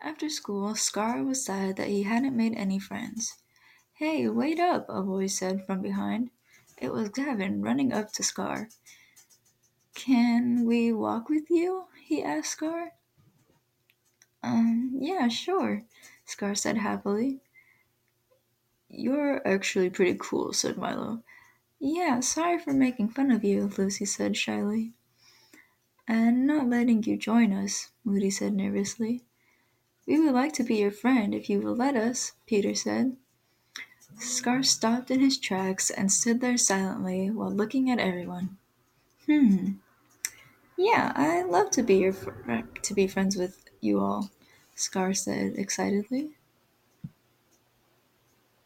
After school, Scar was sad that he hadn't made any friends. Hey, wait up, a voice said from behind. It was Gavin running up to Scar. Can we walk with you? He asked Scar. Yeah, sure, Scar said happily. You're actually pretty cool, said Milo. Yeah, sorry for making fun of you, Lucy said shyly. And not letting you join us, Moody said nervously. We would like to be your friend if you will let us, Peter said. Scar stopped in his tracks and stood there silently while looking at everyone. Yeah, I'd love to be to be friends with you all, Scar said excitedly.